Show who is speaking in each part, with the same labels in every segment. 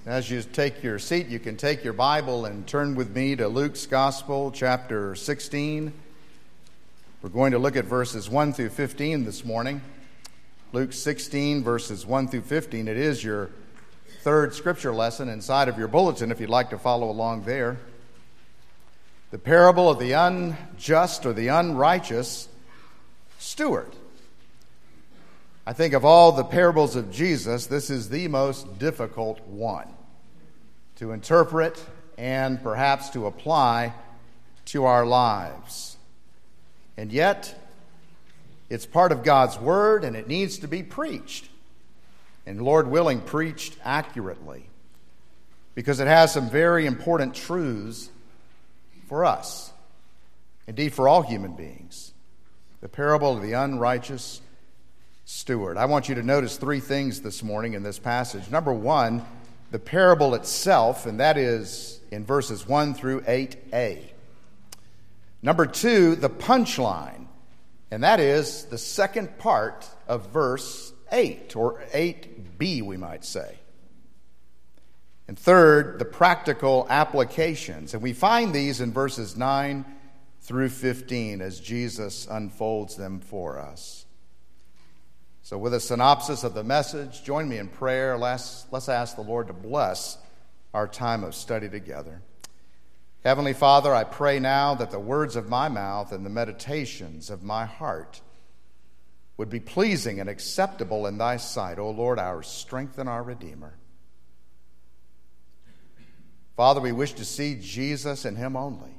Speaker 1: As you take your seat, you can take your Bible and turn with me to Luke's Gospel, chapter 16. We're going to look at verses 1 through 15 this morning. Luke 16, verses 1 through 15. It is your third scripture lesson inside of your bulletin if you'd like to follow along there. The parable of the unjust or the unrighteous steward. I think of all the parables of Jesus, this is the most difficult one to interpret and perhaps to apply to our lives. And yet, it's part of God's Word and it needs to be preached. And Lord willing, preached accurately. Because it has some very important truths for us. Indeed, for all human beings. The parable of the unrighteous steward. I want you to notice three things this morning in this passage. Number one, the parable itself, and that is in verses 1 through 8a. Number two, the punchline, and that is the second part of verse 8, or 8b, we might say. And third, the practical applications. And we find these in verses 9 through 15 as Jesus unfolds them for us. So with a synopsis of the message, join me in prayer. Let's ask the Lord to bless our time of study together. Heavenly Father, I pray now that the words of my mouth and the meditations of my heart would be pleasing and acceptable in thy sight, O Lord, our strength and our Redeemer. Father, we wish to see Jesus and him only.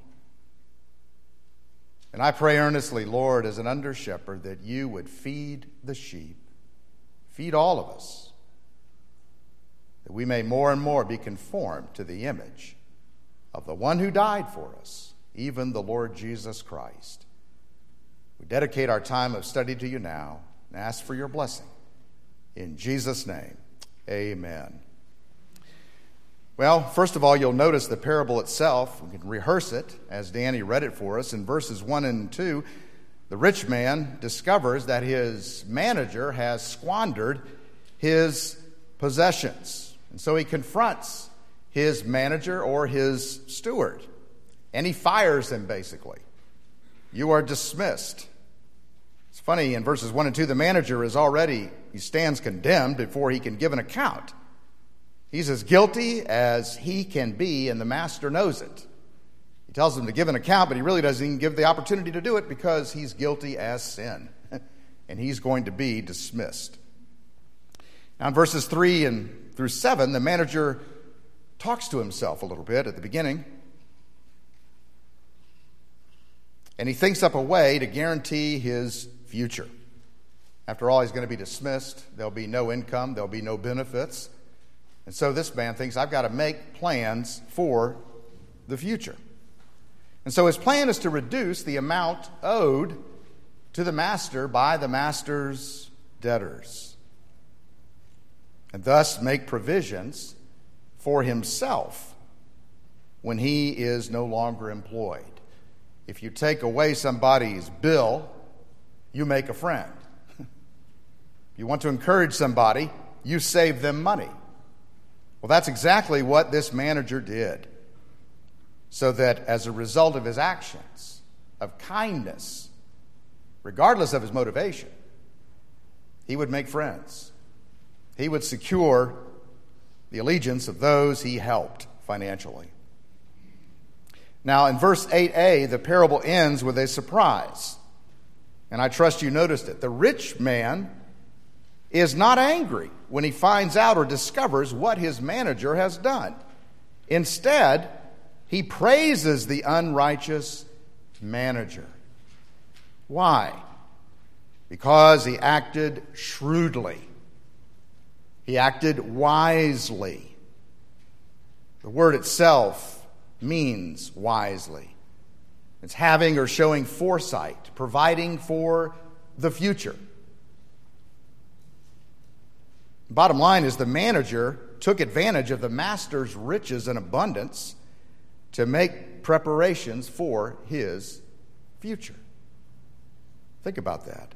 Speaker 1: And I pray earnestly, Lord, as an under-shepherd, that you would feed the sheep, feed all of us, that we may more and more be conformed to the image of the one who died for us, even the Lord Jesus Christ. We dedicate our time of study to you now and ask for your blessing. In Jesus' name, amen. Well, first of all, you'll notice the parable itself. We can rehearse it as Danny read it for us. In verses 1 and 2, the rich man discovers that his manager has squandered his possessions. And so he confronts his manager or his steward. And he fires him, basically. You are dismissed. It's funny, in verses 1 and 2, the manager he stands condemned before he can give an account. He's as guilty as he can be, and the master knows it. He tells him to give an account, but he really doesn't even give the opportunity to do it because he's guilty as sin. And he's going to be dismissed. Now in verses 3 and through 7, the manager talks to himself a little bit at the beginning. And he thinks up a way to guarantee his future. After all, he's going to be dismissed. There'll be no income. There'll be no benefits. And so this man thinks, I've got to make plans for the future. And so his plan is to reduce the amount owed to the master by the master's debtors, and thus make provisions for himself when he is no longer employed. If you take away somebody's bill, you make a friend. If you want to encourage somebody, you save them money. Well, that's exactly what this manager did. So that as a result of his actions, of kindness, regardless of his motivation, he would make friends. He would secure the allegiance of those he helped financially. Now, in verse 8a, the parable ends with a surprise. And I trust you noticed it. The rich man is not angry when he finds out or discovers what his manager has done. Instead, he praises the unrighteous manager. Why? Because he acted shrewdly. He acted wisely. The word itself means wisely. It's having or showing foresight, providing for the future. Bottom line is the manager took advantage of the master's riches and abundance to make preparations for his future. Think about that.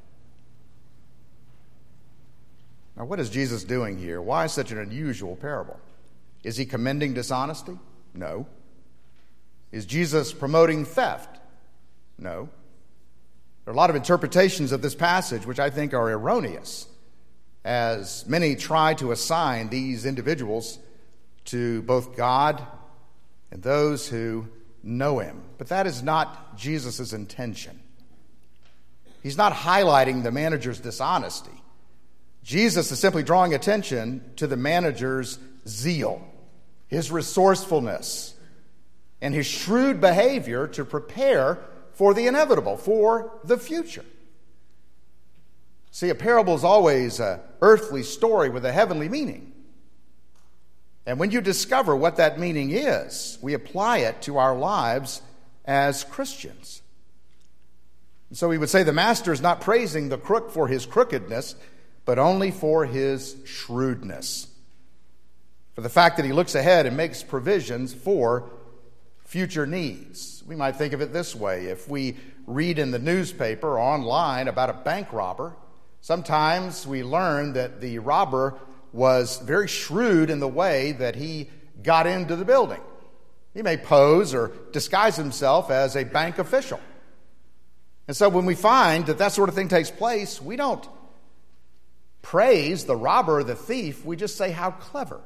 Speaker 1: Now, what is Jesus doing here? Why such an unusual parable? Is he commending dishonesty? No. Is Jesus promoting theft? No. There are a lot of interpretations of this passage which I think are erroneous, as many try to assign these individuals to both God and those who know him. But that is not Jesus' intention. He's not highlighting the manager's dishonesty. Jesus is simply drawing attention to the manager's zeal, his resourcefulness, and his shrewd behavior to prepare for the inevitable, for the future. See, a parable is always an earthly story with a heavenly meaning. And when you discover what that meaning is, we apply it to our lives as Christians. And so we would say the master is not praising the crook for his crookedness, but only for his shrewdness, for the fact that he looks ahead and makes provisions for future needs. We might think of it this way. If we read in the newspaper or online about a bank robber, sometimes we learn that the robber was very shrewd in the way that he got into the building. He may pose or disguise himself as a bank official. And so when we find that that sort of thing takes place, we don't praise the robber or the thief. We just say, how clever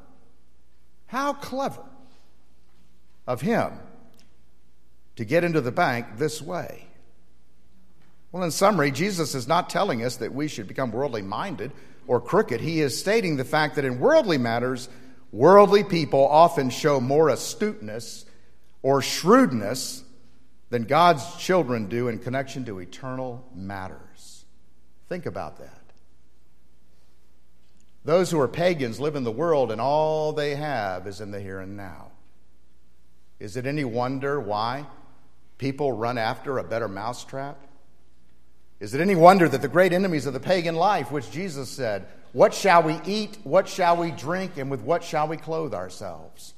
Speaker 1: of him to get into the bank this way. Well, in summary, Jesus is not telling us that we should become worldly minded or crooked. He is stating the fact that in worldly matters, worldly people often show more astuteness or shrewdness than God's children do in connection to eternal matters. Think about that. Those who are pagans live in the world and all they have is in the here and now. Is it any wonder why people run after a better mousetrap? Is it any wonder that the great enemies of the pagan life, which Jesus said, what shall we eat, what shall we drink, and with what shall we clothe ourselves?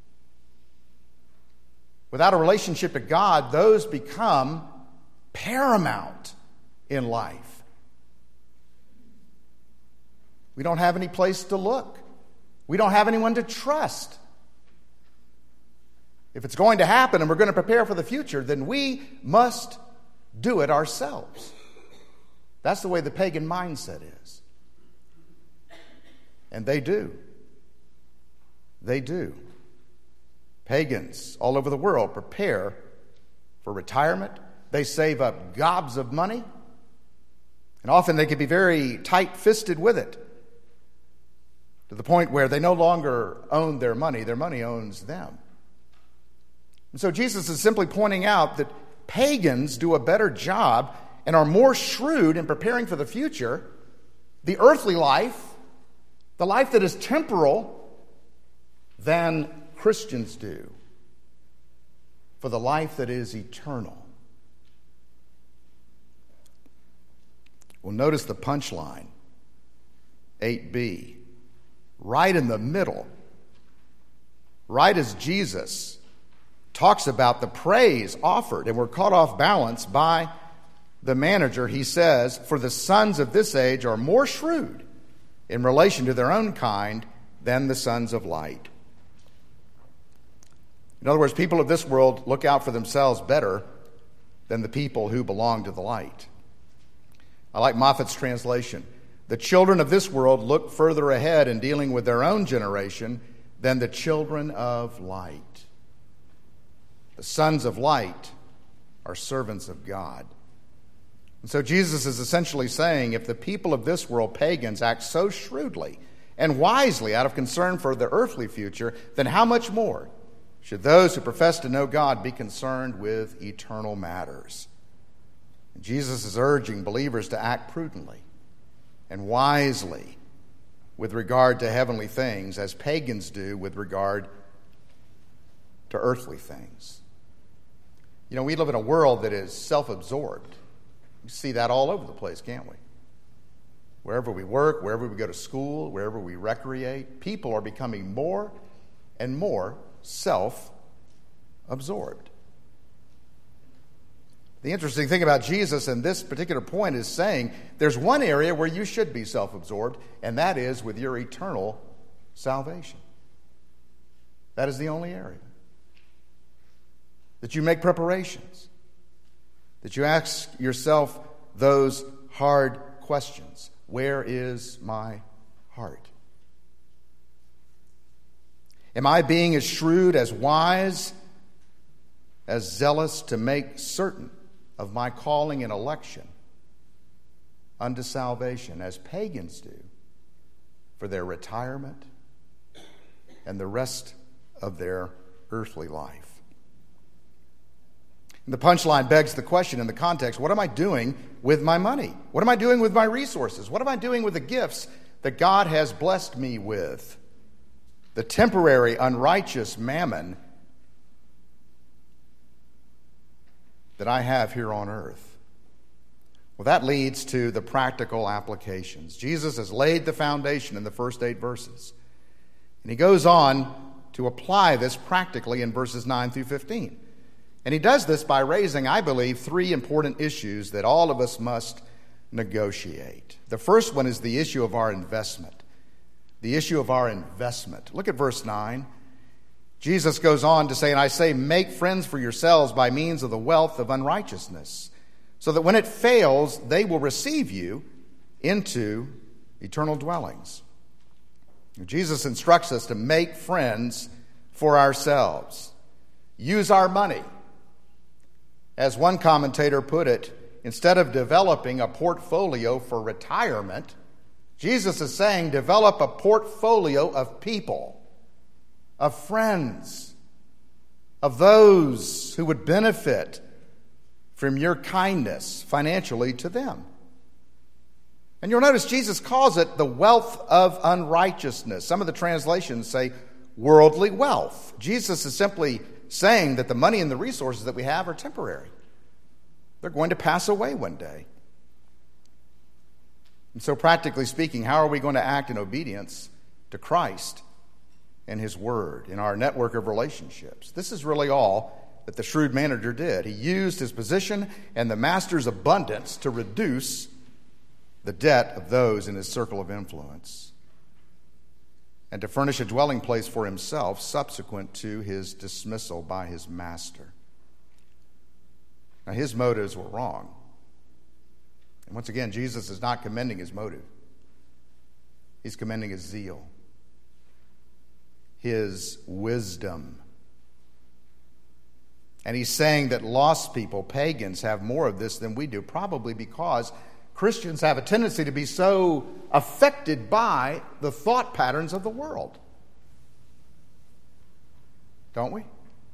Speaker 1: Without a relationship to God, those become paramount in life. We don't have any place to look. We don't have anyone to trust. If it's going to happen and we're going to prepare for the future, then we must do it ourselves. That's the way the pagan mindset is. And they do. They do. Pagans all over the world prepare for retirement. They save up gobs of money. And often they can be very tight-fisted with it, to the point where they no longer own their money owns them. And so Jesus is simply pointing out that pagans do a better job and are more shrewd in preparing for the future, the earthly life, the life that is temporal, than Christians do for the life that is eternal. Well, notice the punchline, 8b. Right in the middle, right as Jesus talks about the praise offered, and we're caught off balance by the manager, he says, for the sons of this age are more shrewd in relation to their own kind than the sons of light. In other words, people of this world look out for themselves better than the people who belong to the light. I like Moffat's translation. The children of this world look further ahead in dealing with their own generation than the children of light. The sons of light are servants of God. And so Jesus is essentially saying, if the people of this world, pagans, act so shrewdly and wisely out of concern for the earthly future, then how much more should those who profess to know God be concerned with eternal matters? And Jesus is urging believers to act prudently and wisely with regard to heavenly things, as pagans do with regard to earthly things. You know, we live in a world that is self-absorbed. We see that all over the place, can't we? Wherever we work, wherever we go to school, wherever we recreate, people are becoming more and more self-absorbed. The interesting thing about Jesus in this particular point is saying there's one area where you should be self-absorbed, and that is with your eternal salvation. That is the only area. That you make preparations. That you ask yourself those hard questions. Where is my heart? Am I being as shrewd, as wise, as zealous to make certain of my calling and election unto salvation, as pagans do for their retirement and the rest of their earthly life? And the punchline begs the question in the context, what am I doing with my money? What am I doing with my resources? What am I doing with the gifts that God has blessed me with? The temporary, unrighteous mammon that I have here on earth. Well, that leads to the practical applications. Jesus has laid the foundation in the first 8 verses. And he goes on to apply this practically in verses 9 through 15. And he does this by raising, I believe, 3 important issues that all of us must negotiate. The first one is the issue of our investment. The issue of our investment. Look at verse 9. Jesus goes on to say, and I say, make friends for yourselves by means of the wealth of unrighteousness, so that when it fails, they will receive you into eternal dwellings. Jesus instructs us to make friends for ourselves. Use our money. As one commentator put it, instead of developing a portfolio for retirement, Jesus is saying develop a portfolio of people, of friends, of those who would benefit from your kindness financially to them. And you'll notice Jesus calls it the wealth of unrighteousness. Some of the translations say worldly wealth. Jesus is simply saying that the money and the resources that we have are temporary. They're going to pass away one day. And so practically speaking, how are we going to act in obedience to Christ and His Word in our network of relationships? This is really all that the shrewd manager did. He used his position and the master's abundance to reduce the debt of those in his circle of influence and to furnish a dwelling place for himself subsequent to his dismissal by his master. Now, his motives were wrong. And once again, Jesus is not commending his motive. He's commending his zeal, his wisdom. And he's saying that lost people, pagans, have more of this than we do, probably because Christians have a tendency to be so affected by the thought patterns of the world. Don't we?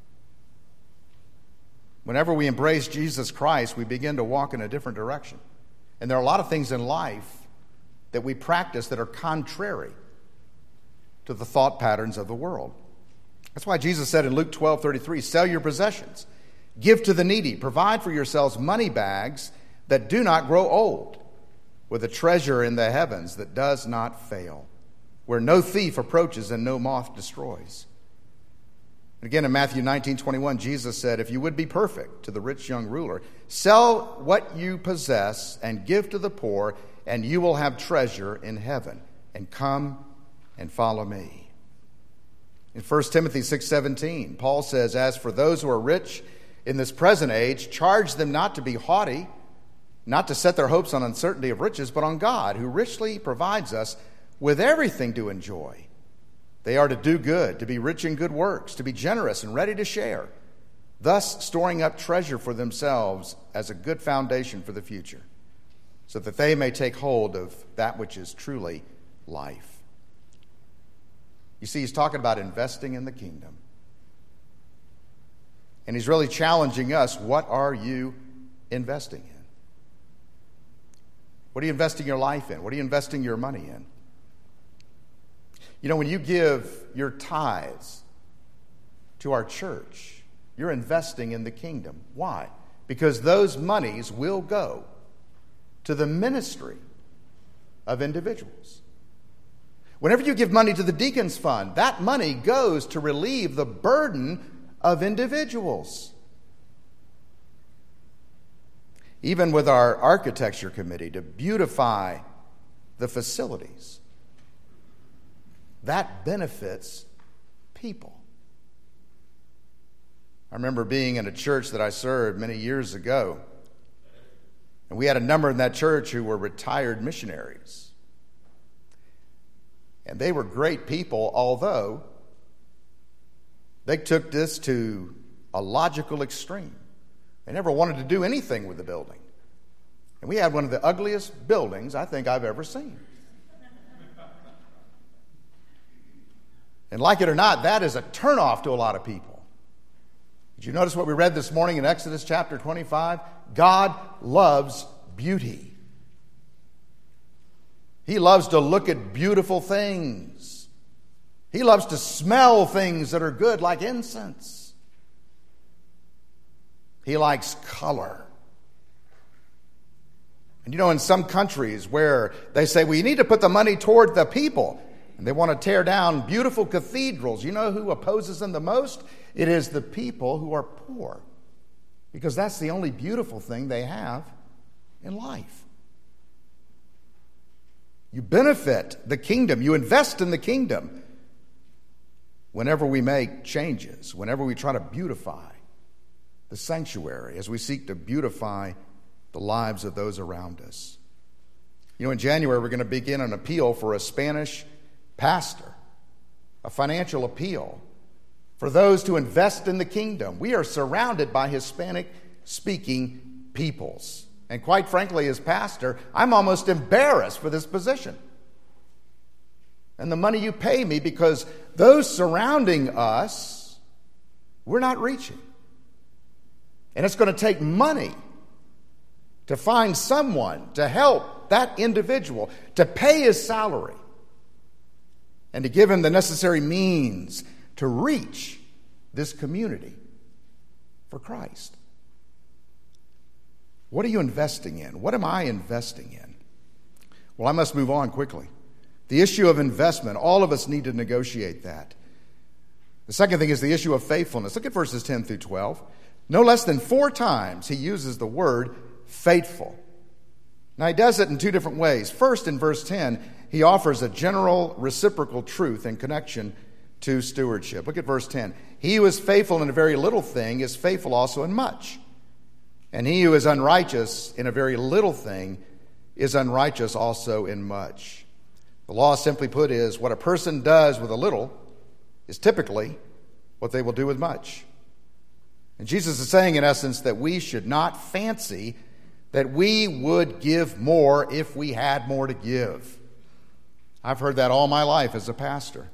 Speaker 1: Whenever we embrace Jesus Christ, we begin to walk in a different direction. And there are a lot of things in life that we practice that are contrary to the thought patterns of the world. That's why Jesus said in Luke 12:33, sell your possessions, give to the needy, provide for yourselves money bags that do not grow old, with a treasure in the heavens that does not fail, where no thief approaches and no moth destroys. And again, in Matthew 19:21, Jesus said, if you would be perfect, to the rich young ruler, sell what you possess and give to the poor, and you will have treasure in heaven. And come and follow me. In 1 Timothy 6:17, Paul says, as for those who are rich in this present age, charge them not to be haughty, not to set their hopes on uncertainty of riches, but on God, who richly provides us with everything to enjoy. They are to do good, to be rich in good works, to be generous and ready to share, thus storing up treasure for themselves as a good foundation for the future, so that they may take hold of that which is truly life. You see, he's talking about investing in the kingdom. And he's really challenging us, what are you investing in? What are you investing your life in? What are you investing your money in? You know, when you give your tithes to our church, you're investing in the kingdom. Why? Because those monies will go to the ministry of individuals. Whenever you give money to the Deacons Fund, that money goes to relieve the burden of individuals. Even with our architecture committee to beautify the facilities, that benefits people. I remember being in a church that I served many years ago, and we had a number in that church who were retired missionaries. And they were great people, although they took this to a logical extreme. They never wanted to do anything with the building. And we had one of the ugliest buildings I think I've ever seen. And like it or not, that is a turnoff to a lot of people. Did you notice what we read this morning in Exodus chapter 25? God loves beauty. He loves to look at beautiful things. He loves to smell things that are good, like incense. He likes color. And you know, in some countries where they say, well, you need to put the money toward the people, and they want to tear down beautiful cathedrals, you know who opposes them the most? It is the people who are poor, because that's the only beautiful thing they have in life. You benefit the kingdom. You invest in the kingdom whenever we make changes, whenever we try to beautify the sanctuary, as we seek to beautify the lives of those around us. You know, in January, we're going to begin an appeal for a Spanish pastor, a financial appeal for those to invest in the kingdom. We are surrounded by Hispanic-speaking peoples. And quite frankly, as pastor, I'm almost embarrassed for this position and the money you pay me, because those surrounding us, we're not reaching. And it's going to take money to find someone to help that individual, to pay his salary, and to give him the necessary means to reach this community for Christ. What are you investing in? What am I investing in? Well, I must move on quickly. The issue of investment, all of us need to negotiate that. The second thing is the issue of faithfulness. Look at verses 10 through 12. No less than 4 times he uses the word faithful. Now, he does it in 2 different ways. First, in verse 10, he offers a general reciprocal truth in connection to stewardship. Look at verse 10. He who is faithful in a very little thing is faithful also in much. And he who is unrighteous in a very little thing is unrighteous also in much. The law, simply put, is what a person does with a little is typically what they will do with much. And Jesus is saying, in essence, that we should not fancy that we would give more if we had more to give. I've heard that all my life as a pastor.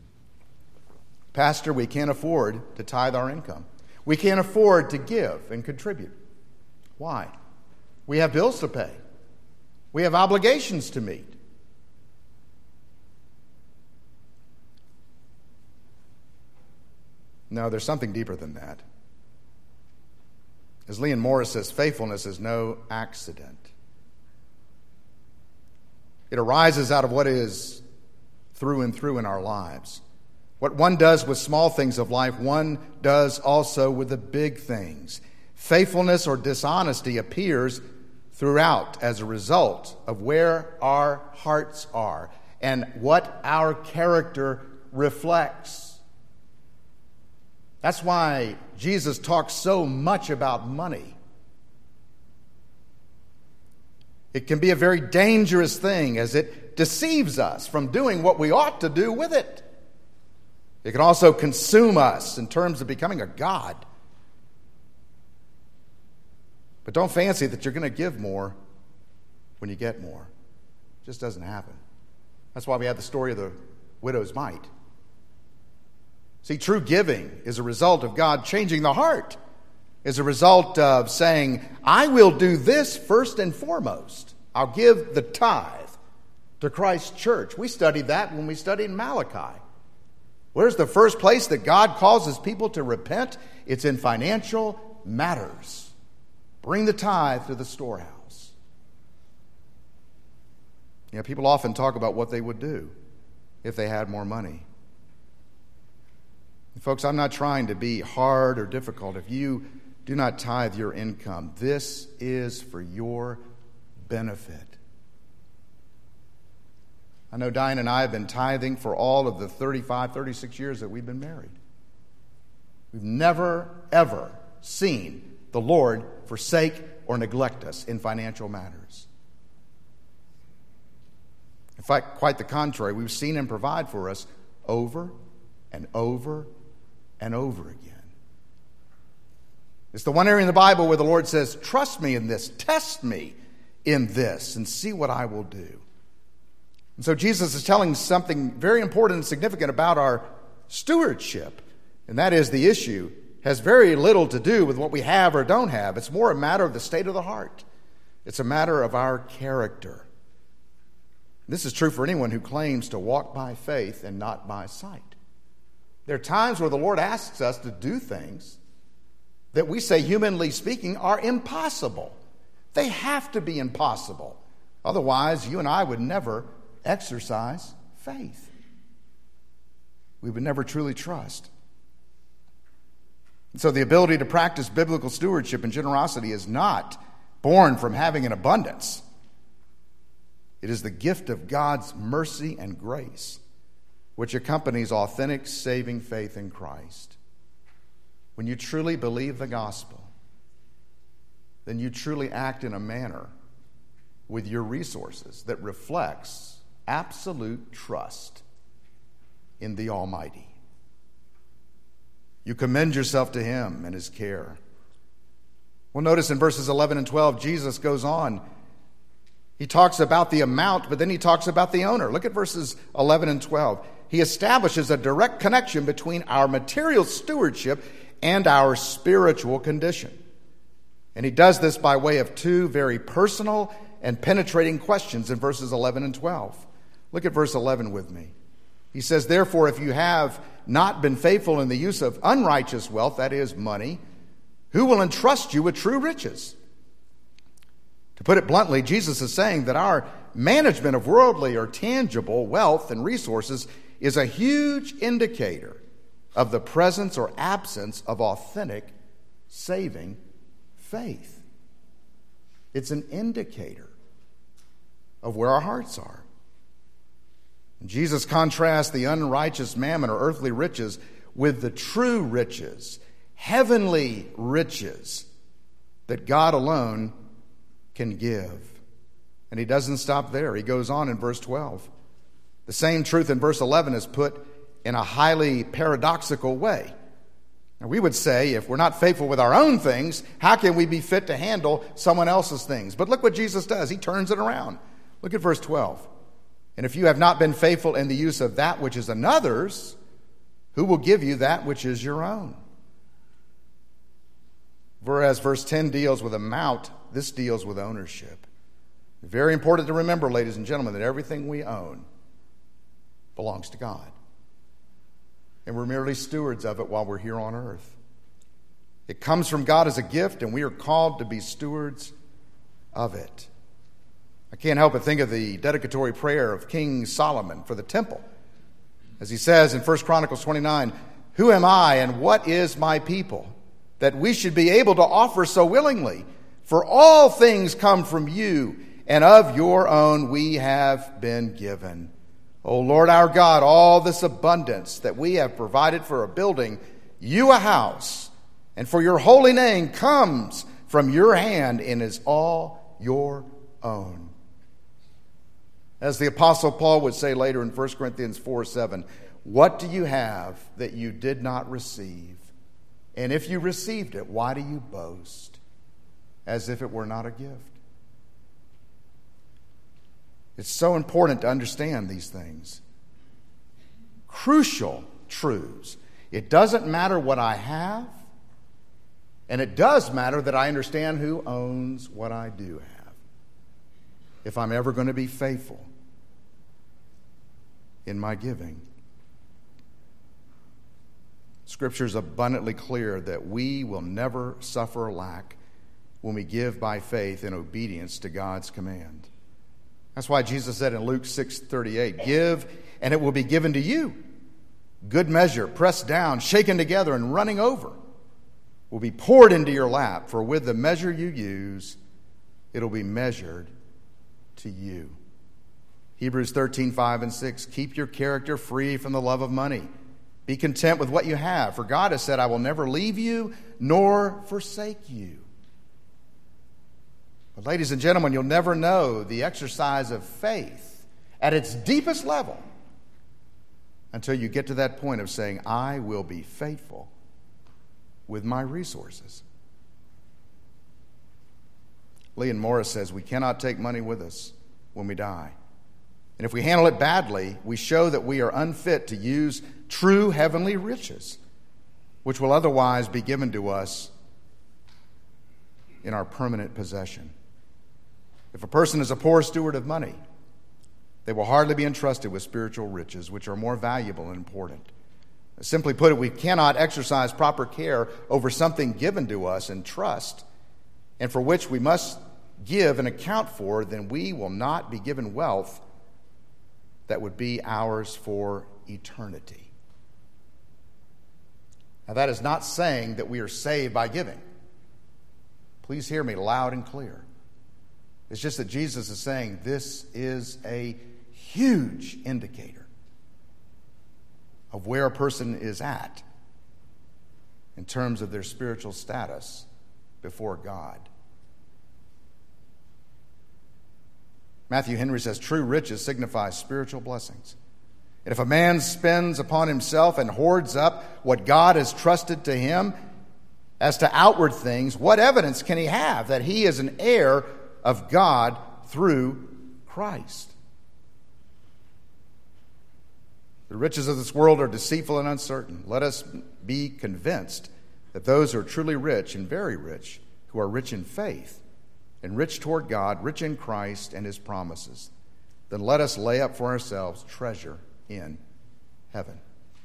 Speaker 1: Pastor, we can't afford to tithe our income. We can't afford to give and contribute. Why? We have bills to pay. We have obligations to meet. No, there's something deeper than that. As Leon Morris says, faithfulness is no accident. It arises out of what is through and through in our lives. What one does with small things of life, one does also with the big things. Faithfulness or dishonesty appears throughout as a result of where our hearts are and what our character reflects. That's why Jesus talks so much about money. It can be a very dangerous thing as it deceives us from doing what we ought to do with it. It can also consume us in terms of becoming a god. But don't fancy that you're going to give more when you get more. It just doesn't happen. That's why we have the story of the widow's mite. See, true giving is a result of God changing the heart, is a result of saying, I will do this first and foremost. I'll give the tithe to Christ's church. We studied that when we studied Malachi. Where's the first place that God causes people to repent? It's in financial matters. Bring the tithe to the storehouse. You know, people often talk about what they would do if they had more money. Folks, I'm not trying to be hard or difficult. If you do not tithe your income, this is for your benefit. I know Diane and I have been tithing for all of the 35, 36 years that we've been married. We've never, ever seen the Lord forsake or neglect us in financial matters. In fact, quite the contrary. We've seen Him provide for us over and over and over again. It's the one area in the Bible where the Lord says, trust me in this, test me in this, and see what I will do. And so Jesus is telling something very important and significant about our stewardship, and that is the issue has very little to do with what we have or don't have. It's more a matter of the state of the heart. It's a matter of our character. This is true for anyone who claims to walk by faith and not by sight. There are times where the Lord asks us to do things that we say, humanly speaking, are impossible. They have to be impossible. Otherwise, you and I would never exercise faith. We would never truly trust. So the ability to practice biblical stewardship and generosity is not born from having an abundance. It is the gift of God's mercy and grace, which accompanies authentic saving faith in Christ. When you truly believe the gospel, then you truly act in a manner with your resources that reflects absolute trust in the Almighty. You commend yourself to Him and His care. Well, notice in verses 11 and 12, Jesus goes on. He talks about the amount, but then He talks about the owner. Look at verses 11 and 12. He establishes a direct connection between our material stewardship and our spiritual condition. And He does this by way of two very personal and penetrating questions in verses 11 and 12. Look at verse 11 with me. He says, therefore, if you have not been faithful in the use of unrighteous wealth, that is, money, who will entrust you with true riches? To put it bluntly, Jesus is saying that our management of worldly or tangible wealth and resources is a huge indicator of the presence or absence of authentic, saving faith. It's an indicator of where our hearts are. And Jesus contrasts the unrighteous mammon or earthly riches with the true riches, heavenly riches that God alone can give. And He doesn't stop there. He goes on in verse 12. The same truth in verse 11 is put in a highly paradoxical way. Now, we would say, if we're not faithful with our own things, how can we be fit to handle someone else's things? But look what Jesus does. He turns it around. Look at verse 12. And if you have not been faithful in the use of that which is another's, who will give you that which is your own? Whereas verse 10 deals with amount, this deals with ownership. Very important to remember, ladies and gentlemen, that everything we own belongs to God. And we're merely stewards of it while we're here on earth. It comes from God as a gift, and we are called to be stewards of it. I can't help but think of the dedicatory prayer of King Solomon for the temple. As he says in 1 Chronicles 29, who am I and what is my people, that we should be able to offer so willingly? For all things come from you, and of your own we have been given. O Lord our God, all this abundance that we have provided for a building you a house, and for your holy name comes from your hand and is all your own. As the Apostle Paul would say later in 1 Corinthians 4:7, what do you have that you did not receive? And if you received it, why do you boast as if it were not a gift? It's so important to understand these things. Crucial truths. It doesn't matter what I have, and it does matter that I understand who owns what I do have, if I'm ever going to be faithful in my giving. Scripture is abundantly clear that we will never suffer lack when we give by faith in obedience to God's command. That's why Jesus said in Luke 6:38, give and it will be given to you. Good measure, pressed down, shaken together, and running over will be poured into your lap. For with the measure you use, it'll be measured to you. Hebrews 13:5 and 6, keep your character free from the love of money Be content with what you have, for God has said, I will never leave you nor forsake you. But ladies and gentlemen, you'll never know the exercise of faith at its deepest level until you get to that point of saying, I will be faithful with my resources. Leon Morris says, we cannot take money with us when we die. And if we handle it badly, we show that we are unfit to use true heavenly riches, which will otherwise be given to us in our permanent possession. If a person is a poor steward of money, they will hardly be entrusted with spiritual riches, which are more valuable and important. Simply put it, we cannot exercise proper care over something given to us in trust, and for which we must give an account for, then we will not be given wealth that would be ours for eternity. Now, that is not saying that we are saved by giving. Please hear me loud and clear. It's just that Jesus is saying this is a huge indicator of where a person is at in terms of their spiritual status before God. Matthew Henry says, true riches signify spiritual blessings. And if a man spends upon himself and hoards up what God has trusted to him as to outward things, what evidence can he have that he is an heir of God through Christ? The riches of this world are deceitful and uncertain. Let us be convinced that those who are truly rich and very rich, who are rich in faith and rich toward God, rich in Christ and his promises, then let us lay up for ourselves treasure in heaven.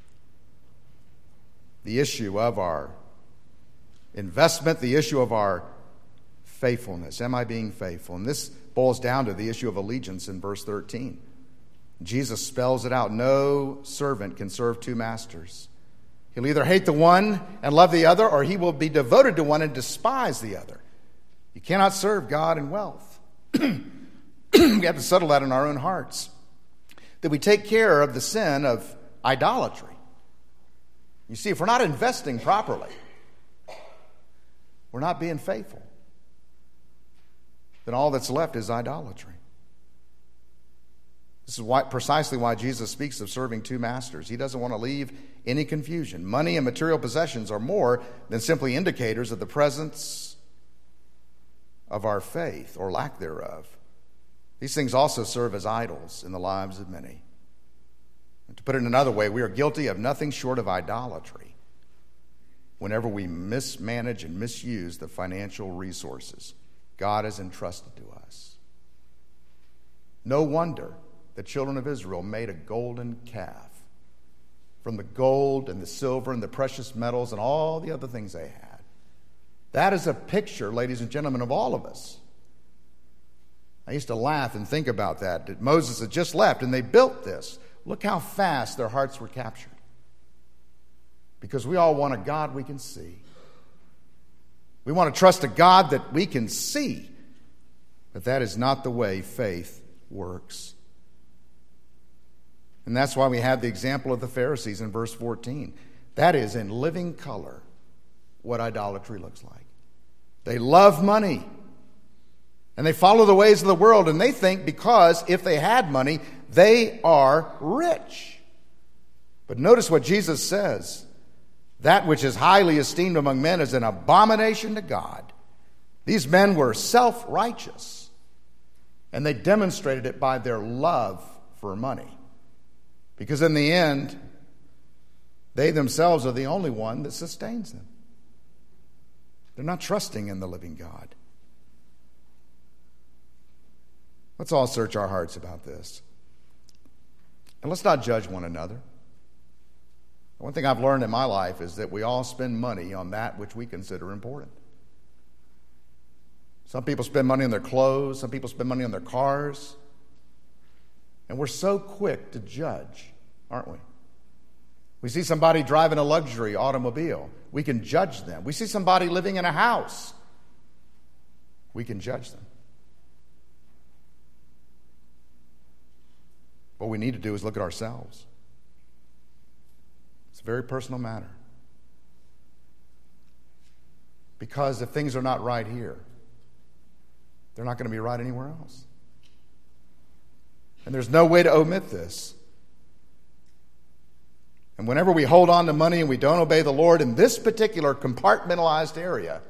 Speaker 1: The issue of our investment, the issue of our faithfulness. Am I being faithful? And this boils down to the issue of allegiance in verse 13. Jesus spells it out. No servant can serve two masters. He'll either hate the one and love the other, or he will be devoted to one and despise the other. You cannot serve God and wealth. We have to settle that in our own hearts. That we take care of the sin of idolatry. You see, if we're not investing properly, we're not being faithful. Then all that's left is idolatry. This is precisely why Jesus speaks of serving two masters. He doesn't want to leave any confusion. Money and material possessions are more than simply indicators of the presence of our faith or lack thereof. These things also serve as idols in the lives of many. And to put it another way, we are guilty of nothing short of idolatry whenever we mismanage and misuse the financial resources God has entrusted to us. No wonder the children of Israel made a golden calf from the gold and the silver and the precious metals and all the other things they had. That is a picture, ladies and gentlemen, of all of us. I used to laugh and think about that Moses had just left and they built this. Look how fast their hearts were captured. Because we all want a God we can see. We want to trust a God that we can see. But that is not the way faith works. And that's why we have the example of the Pharisees in verse 14. That is in living color what idolatry looks like. They love money. And they follow the ways of the world. And they think because if they had money, they are rich. But notice what Jesus says. That which is highly esteemed among men is an abomination to God. These men were self-righteous. And they demonstrated it by their love for money. Because in the end, they themselves are the only one that sustains them. They're not trusting in the living God. Let's all search our hearts about this. And let's not judge one another. One thing I've learned in my life is that we all spend money on that which we consider important. Some people spend money on their clothes. Some people spend money on their cars. And we're so quick to judge, aren't we? We see somebody driving a luxury automobile. We can judge them. We see somebody living in a house. We can judge them. What we need to do is look at ourselves. It's a very personal matter. Because if things are not right here, they're not going to be right anywhere else. And there's no way to omit this. And whenever we hold on to money and we don't obey the Lord in this particular compartmentalized area,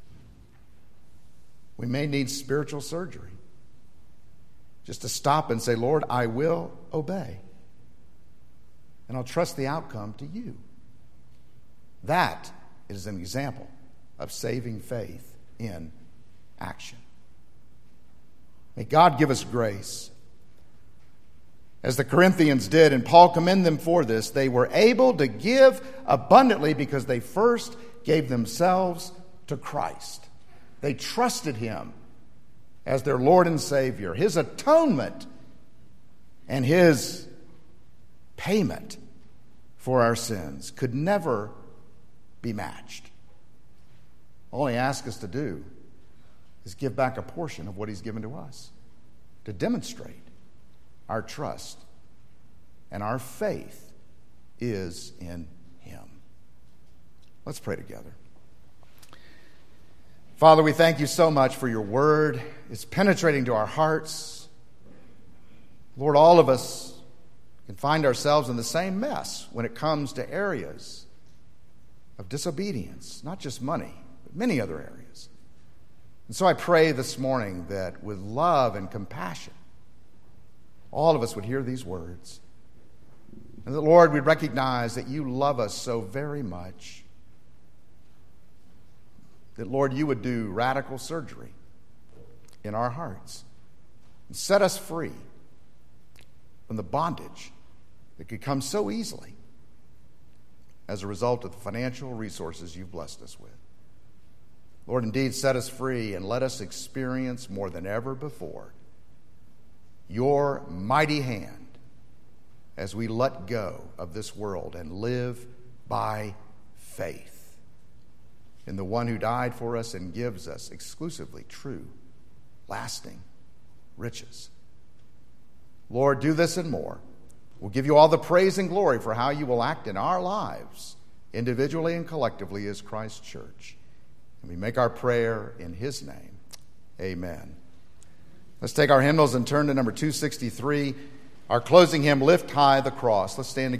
Speaker 1: we may need spiritual surgery. Just to stop and say, Lord, I will obey. And I'll trust the outcome to you. That is an example of saving faith in action. May God give us grace. As the Corinthians did, and Paul commended them for this, they were able to give abundantly because they first gave themselves to Christ. They trusted him as their Lord and Savior. His atonement and his payment for our sins could never be matched. All he asks us to do is give back a portion of what he's given to us to demonstrate our trust and our faith is in him. Let's pray together. Father, we thank you so much for your word. It's penetrating to our hearts. Lord, all of us can find ourselves in the same mess when it comes to areas of disobedience, not just money, but many other areas. And so I pray this morning that with love and compassion, all of us would hear these words. And that, Lord, we recognize that you love us so very much. That, Lord, you would do radical surgery in our hearts and set us free from the bondage that could come so easily as a result of the financial resources you've blessed us with. Lord, indeed, set us free and let us experience more than ever before your mighty hand as we let go of this world and live by faith in the one who died for us and gives us exclusively true, lasting riches. Lord, do this and more. We'll give you all the praise and glory for how you will act in our lives, individually and collectively as Christ's church. And we make our prayer in his name. Amen. Let's take our hymnals and turn to number 263. Our closing hymn, Lift High the Cross. Let's stand together.